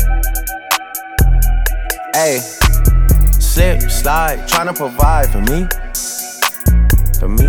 Ayy, slip, slide, tryna provide for me. For me.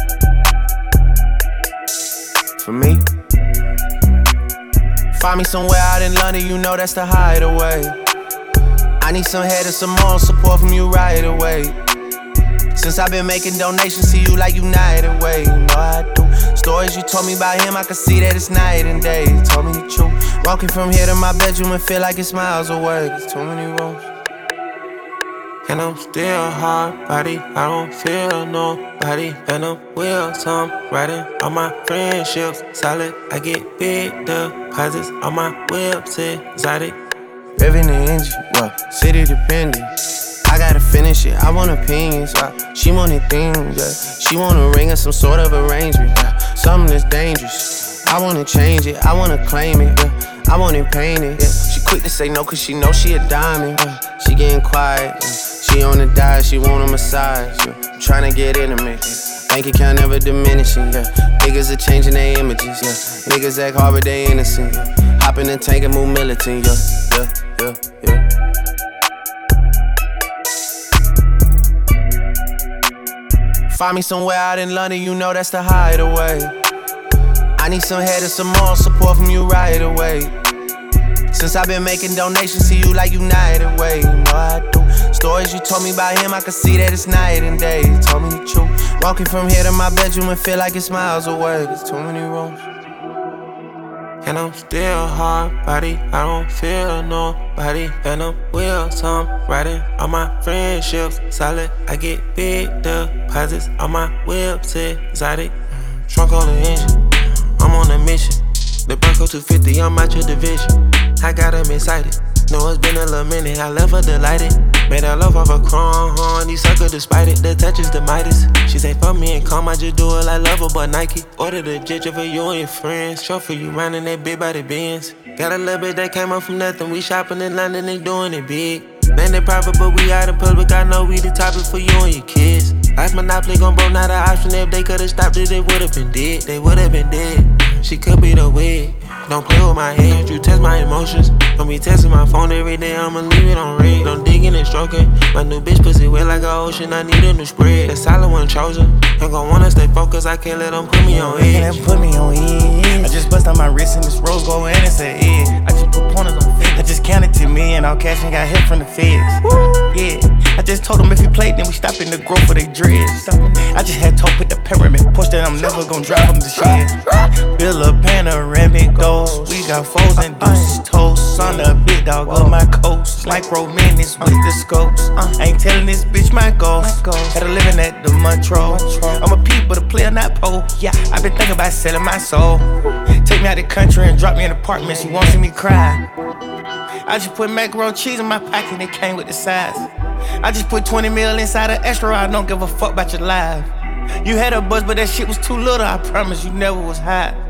For me. Find me somewhere out in London, you know that's the hideaway. I need some head and some moral support from you right away. Since I've been making donations to you like United Way, you know I do. Stories you told me about him, I can see that it's night and day. You told me the truth. Walking from here to my bedroom and feel like it's miles away. There's too many rooms. And I'm still hard body, I don't feel nobody. And I'm with some riding on my friendships solid. I get big deposits on my whips exotic. Revving the engine, well, city dependent. I gotta finish it, I want opinions, she wanted things, She want a ring or some sort of arrangement, Something that's dangerous, I wanna change it, I wanna claim it, I want it painted, She quick to say no cause she know she a diamond, She getting quiet, She on the diet, she want a massage, I'm tryna get intimate, Bank account never diminishing, Niggas are changing their images, Niggas act hard but they innocent, Hop in the tank and move militant, yeah. Find me somewhere out in London, you know that's the hideaway. I need some head and some moral support from you right away. Since I've been making donations to you like United Way, you know I do. Stories you told me about him, I can see that it's night and day. You told me the truth. Walking from here to my bedroom and feel like it's miles away. There's too many rooms. And I'm still hard body, I don't feel nobody. And I'm with some riding on my friendships solid. I get big deposits on my whips exotic. Trunk on the engine, I'm on a mission. The Bronco 250, I'm out your division. I got them excited, know it's been a little minute. I left her delighted, made her love off a crown. These suckers despite it, the touch is the Midas. She say fuck me and calm, I just do it like Lover but Nike. Order the jet for you and your friends. Show for you roundin' that big body Benz. Got a little bit that came up from nothing. We shopping in London and doing it big. Landed private but we out in public. I know we the topic for you and your kids. Life Monopoly gon' broke, not an option. If they could've stopped it, they would've been dead. They would've been dead. She could be the wig. Don't play with my head, you test my emotions. Don't be testing my phone every day, I'ma leave it on red. Don't dig in and stroking. My new bitch pussy wet like an ocean, I need a new spread. That solid one chosen. Ain't gon' wanna stay focused, I can't let them put me on edge. They put me on edge. I just bust on my wrist and this rose gold and it's an edge. I just put pointers on feds. I just counted to me and all cash and got hit from the feds. Yeah, I just told them if we played, then we stop in the growth for they dreads. I just had to put the pyramid push that I'm never gon' drive them to shed. Build a panoramic ghost. We got foes and deuces toast. On the big dog of my coast. Like romantics with the scopes. Ain't telling this bitch my ghost. Had a living at the Montreux. I'm a peep but a player, not pole. Yeah, I been thinking about selling my soul. Take me out the country and drop me in an apartment. She won't see me cry. I just put macaroni cheese in my pocket and it came with the size. I just put 20 mil inside an extra. I don't give a fuck about your life. You had a buzz, but that shit was too little. I promise you never was hot.